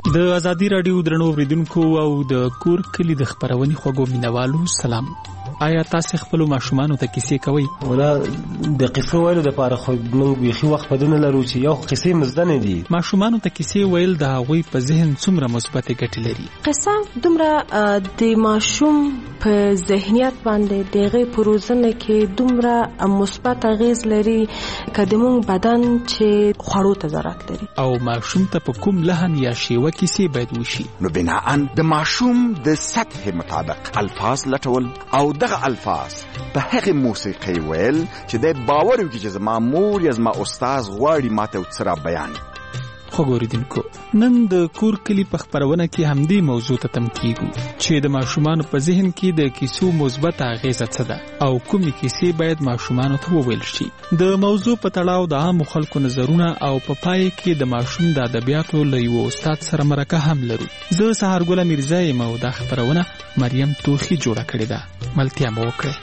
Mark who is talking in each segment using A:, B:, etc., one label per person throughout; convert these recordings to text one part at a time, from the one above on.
A: د ازادي رادیو درنو اوریدونکو او د کور کلی د خبرونې خوږو مینوالو سلام. آیا تاسو خپل ماشومان ته کیسې کوي؟
B: ولا د قصو ویلو د پاره خو موږ بيخي وخت پدونه لرو چې یو قصې مزدنه دي.
A: ماشومان ته کیسې ویل د هغوی په ذهن څومره مثبت ګټې لري.
C: قصه دومره د ماشوم په ذهنیت باندې دغه پروزنه کې دومره مثبت اغیز لري کدمون بدن چې خوړو ته ضرورت لري.
A: او ماشوم ته په کوم لهن یا شیوه کیسې باید وشي؟
D: نو بناء د ماشوم د سطح مطابق الفاظ لټول او دغه الفاظ په هغه موسیقي ویل چې د باور وکړي چې زما مور یا زما استاد غواړي ماته وڅرا بیان.
A: خوګوریدونکو نن د کور کلی په خبرونه کې همدې موضوع ته تم کیږو چې د ماشومان په ذهن کې د کیسو مثبت اغیزه څه ده او کومې کیسې باید ماشومان ته وویل شي. د موضوع په تړاو د عام خلکو نظرونه او په پای کې د ماشوم د ادبیاتو له یو استاد سره مرکه هم لرو. زه سهارګل میرزا یم او د خبرونه مریم توخی جوړه کړې ده. ملتیا مو وکړه.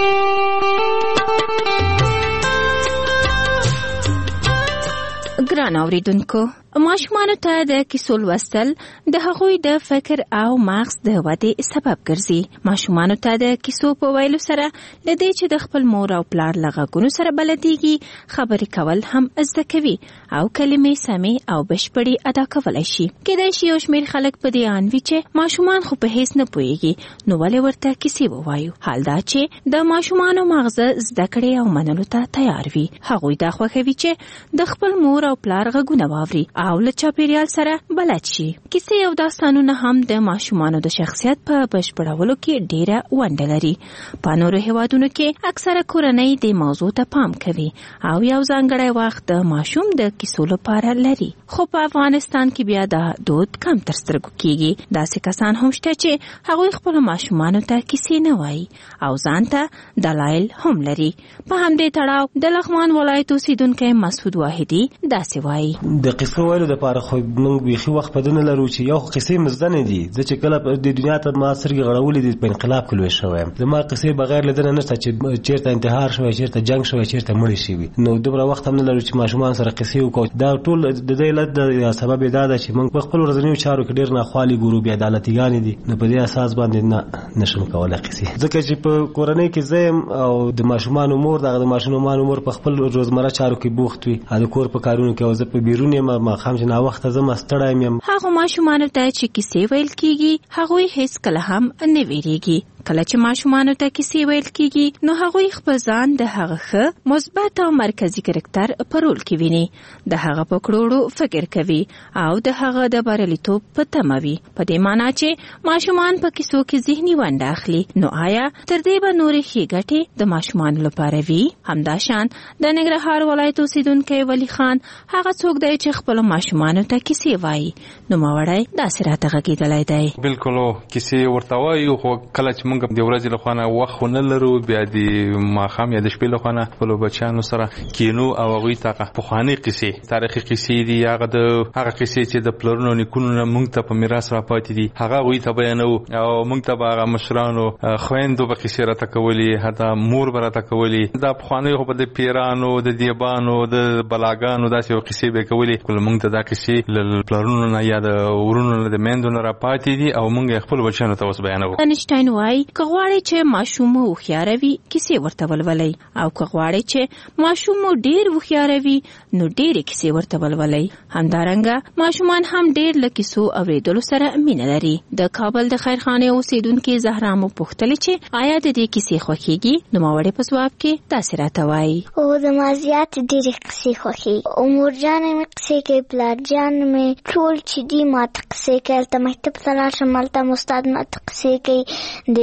E: ګران اوریدونکو، ماشومانو ته د کیسو لوستل د هغوی د فکر او مغز د ودې سبب ګرځي. ماشومانو ته د کیسو په ویلو سره لدې چې د خپل مور او پلار لغږونو سره بلديږي، خبرې کول هم زده کوي او کلمې سمې او بشپړې ادا کولای شي. کېدای شي یو شمېر خلک په دې اند وي چې ماشومان خو په هیڅ نه پوهیږي، نو ولې ورته کیسې ووایو؟ حال دا چې د ماشومانو مغز زده کړې او منلو ته تیار وي. هغوی دا خوښوي چې د خپل مور او پلار غږونه واوري او له چاپیریال سره بلد شي. کیسې او داستانونه هم د ماشومانو د شخصیت په بشپړولو کې ډېره ونډه لري. په نورو هیوادونو کې اکثره کورنۍ د موضوع ته پام کوي او یو ځانګړی وخت د ماشوم د کیسو لپاره لري. خو په افغانستان کې بیا دا دود کم تر سترګو کیږي. داسې کسان هم شته چې هغوی خپل ماشومانو ته کیسې نه وایي او ځان ته دلایل هم لري. په همدې تړاو د لغمان ولایت اوسیدونکی مسعود واحدي داسې وایي:
B: د قصو ویلو د پاره خو موږ بيخي وخت پدونه لرو چې یو قصې مزدنه دي. زه چې کله د دنیا ته ما سرګي غړولې دي په انقلاب کې لوي شوم. زما قصې بغیر لدنه نشته چې چیرته انتحار شوی، چیرته جنگ شوی، چیرته مړ شي. نو دومره وخت هم نه لرو چې ماشومان سره قصې وکړو. دا ټول د دې لد سبب دا ده چې موږ په خپل ورځنیو چارو کې ډېر نه خالي ګورو، بیا عدالتيګان دي. نو په دې اساس باندې نه نشم کولای قصې، ځکه چې په کورنۍ کې زم او د ماشومان مور د ماشومان مور په خپل روزمره چارو کې بوخت وي، د کور په کارونو کې او زه په بیرونی ما خام چې نا وخت زما ستړی یم.
E: هغه ماشومان ته چې کیسې ویل کیږي هغوی هیڅ کله هم نه ویریږي. کله چې ماشومان ته کیسې ویل کیږي نو هغوی خپل ځان د هغه ښه مثبت او مرکزی کرکټر په رول کې ویني، د هغه په کړوړو فکر کوي او د هغه د بریالیتوب په تمه وي. په دې معنی چې ماشومان په کیسو کې ذهني ونډه اخلي. نو آیا تر دې به نورې ښې ګټې د ماشومان لپاره وي؟ همداشان د ننګرهار ولایت اوسیدونکی ولی خان هغه څوک دی چې خپل ماشومان ته کیسې وایي. نو ماوړی داسې راته غږېدلی دی.
F: بالکل کیسې ورته وایو، خو کله چې موږ د ورځې لخوا وخت نه لرو، بیا د ماښام یا د شپې لخوا خپلو بچیانو سره کینو او هغوی ته پخوانۍ قصې، تاریخي قصې دي، هغه قصې چې د پلرونو نیکونو نه موږ ته په میراث راپاتې دي، هغه هغوی ته بیانوو او موږ ته به هغه مشرانو خویندو به قصې راته کولې، حتی مور به راته کولې. دا پخوانۍ خو به د پیرانو، د دیبانو، د بلاګانو داسې یو قصې به یې کولې. کله موږ ته دا قصې له پلرونو نه یا د ورونو نه د میندو نه راپاتې دي او موږ یې خپلو بچیانو ته اوس بیانوو.
E: انشټاین وایي که غواړئ چې ماشوم مو هوښیاره وي کیسې ورته ولولئ، او که غواړئ چې ماشوم مو ډېر هوښیاره وي نو ډېرې کیسې ورته ولولئ. همدارنګه ماشومان هم ډېر له کیسو اورېدلو سره مینه لري. د کابل د خیرخانې اوسیدونکې زهرا مو پوښتلې چې آیا د دې کیسې خوښېږي؟ نوموړې په ځواب کې داسې راته وایي:
G: او زما زیات ډېرې قصې خوښېږي. مورجانې مې قصې کوي، پلارجان مې ټول چې دي ماته قصې کوي. هلته مکتب ته لاړ شم، هلته هم استاد ماته قصې کوي. د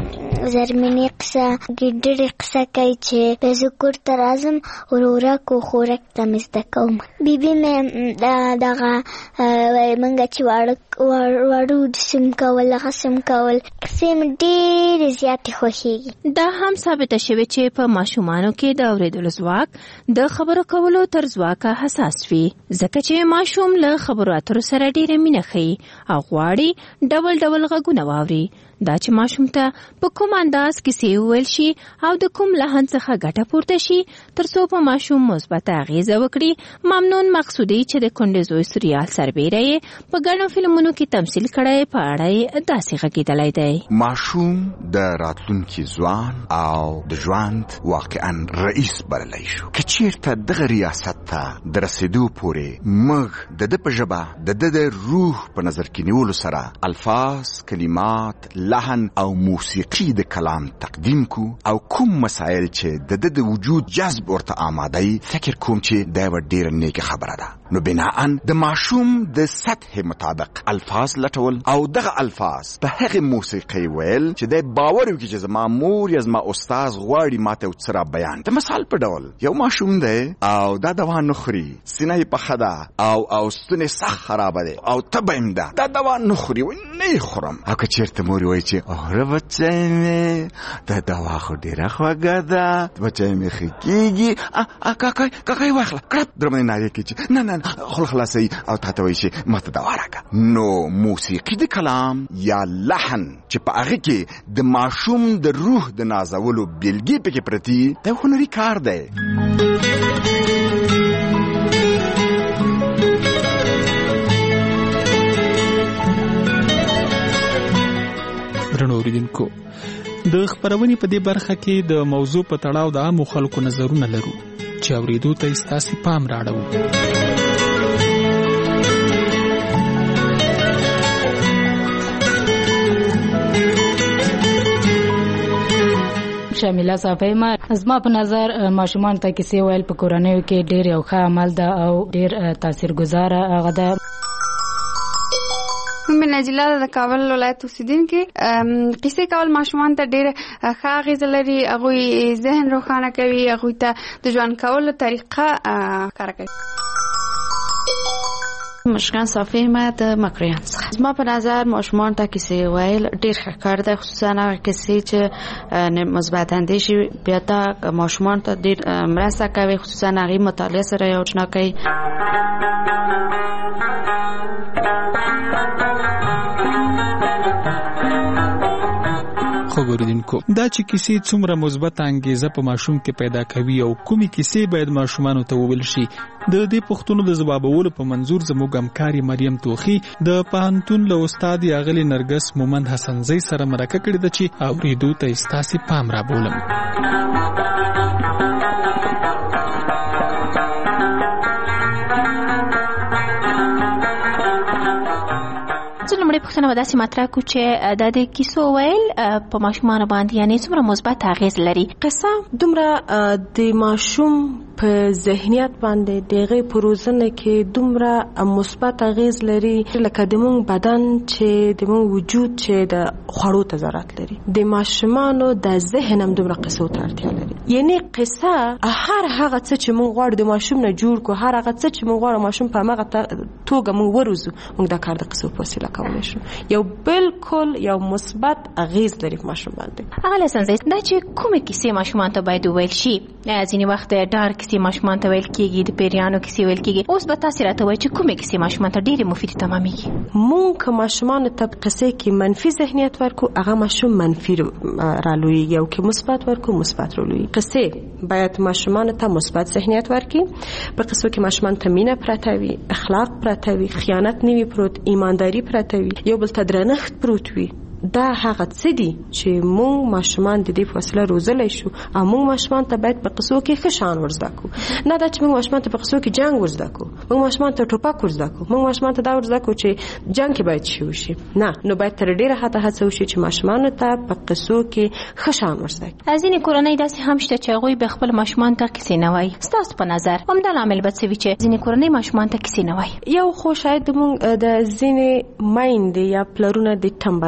G: زرمینې قصه، ګیدړې قصه کوي چې به زه کور ته راځم ورورک و خورک ته مې زده کوم. بیبي مې دغه موږ چې واړه وړو د سم کول غسم کول کیسې مې ډېرې زیاتې خوښېږي.
E: دا هم ثابته شوې چې په ماشومانو کې د اورېدلو ځواک د خبرو کولو تر ځواکه حساس وي، ځکه چې ماشوم له خبرو اترو سره ډېره مینه ښيي او غواړي ډول ډول غږونه واوري. دا چې ماشوم ته په کوم انداز کیسې وویل شي او د کوم لحن څخه ګټه پورته شي تر څو په ماشوم مثبته اغیزه وکړي. ممنون مقصودي چې د کونډې زوی سریال سربیره یې په ګڼو فلمونو کې تمثیل کړی په اړه یې داسې غږېدلی دی:
D: ماشوم د راتلونکي ځوان او د ژوند واقعا رئیس بللی شو. که چیرته دغه ریاست ته د رسېدو پورې موږ د ده په ژبه د ده د روح په نظر کې نیولو سره الفاظ، کلمات، لحن او موسیقي د کلام تقدیم کو او کوم مسائل چې د د وجود جذب ورته آماده ای، فکر کوم چې دا یوه ډیره نیکه خبره ده. نو بناءً د ماشوم د سطح مطابق الفاظ لټول او دغه الفاظ په هغه موسیقي ویل چې د باور وکړي چې زما مور یا زما استاد غواړي ماته وڅرا بیان. د مثال په ډول یو ماشوم دی او دا دوا نه خوري، سینه یې پخه ده او ستونی سخت خرابه دی او تبه یې ده، دا دوا نه خوري، نه خورم. او که چېرته مور وایي چې اوره بچی مې دا دوا خو ډېره خوږه ده، بچی مې ښه کېږي، کاکای واخله کړپ در باندې نارې کوي چې نه خوله خلاصوي او تا ته وایي چې ما ته دوا راکړه. نو موسیقي د کلام یا لحن چې په هغې کې د ماشوم د روح د نازولو بیلګې پکې پرتي، دا هنري کار دی.
A: درنو اوریدونکو، د خپرونې په دې برخه کې د موضوع په تړاو د عامو خلکو نظرونه لرو چې اورېدو ته یې ستاسې پام راړو.
H: شامله صافی ما زما په نظر ماشومان ته کیسې ویل په کورنیو کې ډېر یو ښه عمل ده او ډېر تاثیرګذاره هغه ده.
I: مې نجله د کابل ولایت اوسیدونکې. قصې کول ماشومان ته ډېره ښه اغېزه لري، هغوی ذهن روښانه کوي، هغوی ته د ژوند کولو طریقه ښکاره کوي.
J: مشکان صافی ما د مکریان څخه. زما په نظر ماشومان ته کیسې ویل ډېر ښه کار دی، خصوصا هغه کیسې چې مثبت اندیشې بیا دا ماشومان ته ډېر مرسته کوي، خصوصا هغې مطالعه سره یې آشنا کوي.
A: خو ګوریدونکو، دا چې کیسې څومره مثبت انګیزه په ماشوم کې پیدا کوي او کومې کیسې باید ماشومانو ته وویل شي، د دې پوښتنو د ځوابولو په منظور زموږ همکاري مریم توخي د پوهنتون له استاد اغلې نرګس مومند حسنزی سره مرکه کړې ده چې اورېدو ته یې ستاسې پام رابولم.
E: لومړی پوښتنه به داسې مطرح کړو چې دا د کیسو ویل په ماشومانو باندې یعنې څومره مثبت اغېز لري؟
C: قصه دومره د ماشوم په ذهنیت باندې د هغې په روزنه کې دومره مثبت اغېز لري لکه د مونږ بدن چې د مونږ وجود چې د خوړو ته ضرورت لري. د ماشومانو د ذهن هم دومره قصو ته اړتیا لري. یعنې قصه هر هغه څه چې مونږ غواړو د ماشوم نه جوړ کړو، هر هغه څه چې مونږ غواړو ماشوم په همغه توګه مونږ وروزو، مونږ دا کار د قصو په وسیله کولی شو. یو بالکل یو مثبت اغېز لري په ماشوم باندې.
E: هغه لسنځي دا چې کومې کیسې ماشومان ته باید وویل شي؟ ځینې وخت ډار کیسې ماشومان ته ویل کېږي، د پیریانو کیسې ویل کېږي. اوس به تاسې راته وایئ چې کومې کیسې ماشومان ته ډېرې مفیدې تمامېږي؟
C: مونږ که ماشومانو ته په قصې کې منفي ذهنیت ورکو، هغه ماشوم منفي رالویږي، او که مثبت ورکو مثبت رالویږي. قصې باید ماشومانو ته مثبت ذهنیت ورکړي. په قصو کې ماشومان ته مینه پرته وي، اخلاق پرته وي، خیانت نه وي پروت، ایمانداري پرته وي، یو بل ته درنښت پروت وي. دا هغه څه دي چې مونږ ماشومان د دې په وسیله روزلی شو، او مونږ ماشومان ته باید په قصو کې ښه شان ورزده کړو. نه دا چې مونږ ماشومان ته په قصو کې جنګ ورزده کړو، مونږ ماشومان ته ټوپک ورزده کړو، مونږ ماشومان ته دا ورزده کړو چې جنګ کې باید شي وشي. نه، نو باید تر ډېره حده هڅه وشي چې ماشومانو ته په قصو کې ښه شان ورزده کړي.
E: ځینې کورنۍ داسې هم شته چې هغوی به خپل ماشومان ته کیسې نه وایي. ستاسو په نظر همدا لامل به څه وي چې ځینې کورنۍ ماشومان ته کیسې نه وایي؟
C: یو خو شاید مونږ د ځینې میندې یا پلرونه د ټمبلۍ له امله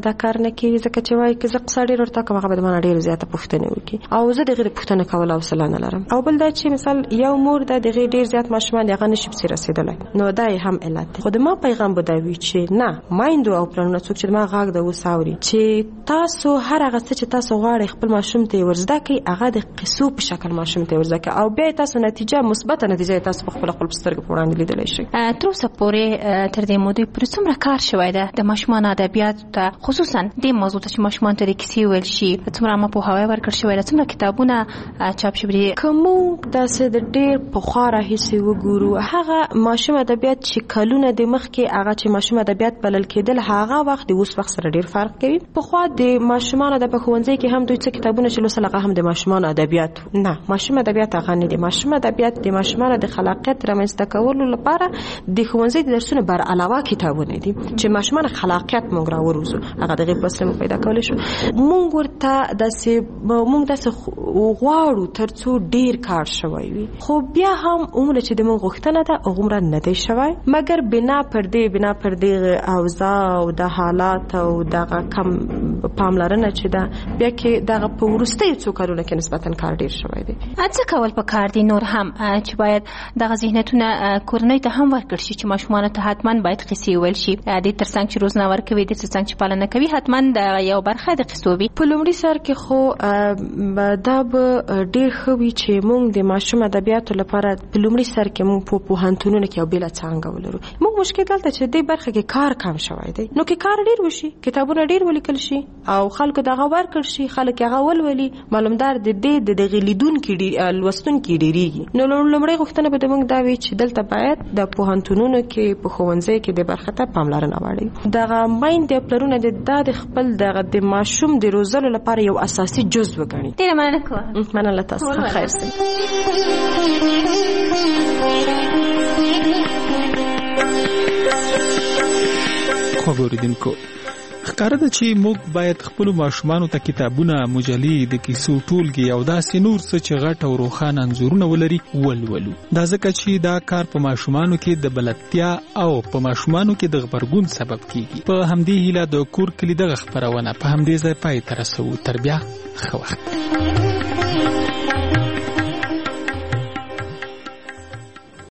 C: دا کار نه کوي ځکه چې وایي که زه قصه ډېر ورته کوم هغه به د ما نه ډېرې زیاته پوښتنې وکړي او زه د هغې د پوښتنه کولو حوصله نه لرم. او بل دا چې مثال یو مور ده د هغې ډېر زیات ماشومان دي هغه نشي پسې رسېدلی نو دا یې هم علت دی. خو د ما پیغام به دا وي چې نه مایندو او پلانونه څوک چې د ما غږ د اوس اوري چې تاسو هر هغه څه چې تاسو غواړئ خپل ماشوم ته یې ورزده کړئ هغه د قصو په شکل ماشوم ته یې ورزده کړئ او بیا یې تاسو نتیجه مثبته نتیجه یې تاسو په خپله په سترګو په وړاندې لیدلی شئ.
E: تر اوسه پورې تر دې مودې پورې څومره کار شوی ده د ماشومانو ادبیاتو ته خصوصا دې موضوع ته چې ماشومانو ته د کیسې ویل شي څومره عامه پوهاوی ورکړل شوی ده څومره کتابونه چاپ شوي دي؟
C: که موږ داسې د ډېر پخوا راهیسې وګورو هغه ماشوم ادبیات چې کلونه د مخکې هغه چې ماشوم ادبیات بلل کېدل هغه وخت د اوس وخت سره ډېر فرق کوي. پخوا د ماشومانو د په ښوونځي کې هم دوی څه کتابونه چې لوستل هغه هم د ماشومانو ادبیات نه ماشوم ادبیات هغه نه دي. ماشوم ادبیات د ماشومانو د خلاقیت رامنځته کولو لپاره د ښوونځي د درسونو بر علاوه کتابونه دي چې ماشومان خلاقیت موږ راوروزو هغه دغه په وسیله پیدا کولی شو. موږ ورته داسې غواړو ترڅو ډیر کار شوی وي خو بیا هم عمره چې د موږ غوښتنه ده عمره نه دی شوی مګر بنا پر دې اوضاع او د حالات او دغه کم پاملرنه چې ده بیا کې دغه په وروستیو څو کلونو کې نسبتا کار ډیر شوی دی.
E: څه کول پکار دي نور هم چې باید دغه ذهنیتونه کورنۍ ته هم ورکړل شي چې ماشومانو ته حتما باید قصې ویل شي د ترڅنګ چې روزنه ورکوي د ترڅنګ چې پالنه کوي حتما د یو برخه د قصو وي.
C: په لومړي سر کې خو دا به ډیر ښه وي چې موږ د ماشوم ادبیاتو لپاره په لومړي سر کې موږ په پوهنتونونو کې یو بېله څانګه ولرو. موږ مشکل دلته چې دې برخه کې کار کم شوی دی نو کې کار ډیر وشي کتابونه ډیر ولیکل شي او خلکو دغه ورکړ شي خلک هغه ولولي معلومدار د دې د غلیدونکو لوستونکو ډیریږي. نو لومړی غوښتنه به موږ دا وي چې دلته باید د پوهنتونونو کې په ښوونځي کې د برخه ته پاملرنه واړوي. دغه مایند پلرونه د خپل د ماشوم د روزلو لپاره یو اساسي جزء وګڼي.
E: ډیره مننه کوم.
C: مننه تاسو خیر سي.
A: خو ګوریدونکو ښکاره ده چې موږ باید خپل ماشومانو ته کتابونه مجلې د کیسو ټولګي او داسې نور څه چې غټ او روښانه انځورونه ولري ولولو. دا ځکه چې دا کار په ماشومانو کې د بلدتیا او په ماشومانو کې د غبرګون سبب کیږي. په همدې هیله د کور کلي دغه خپرونه په همدې ځای پای ته رسوو. تر بیا ښه وخت.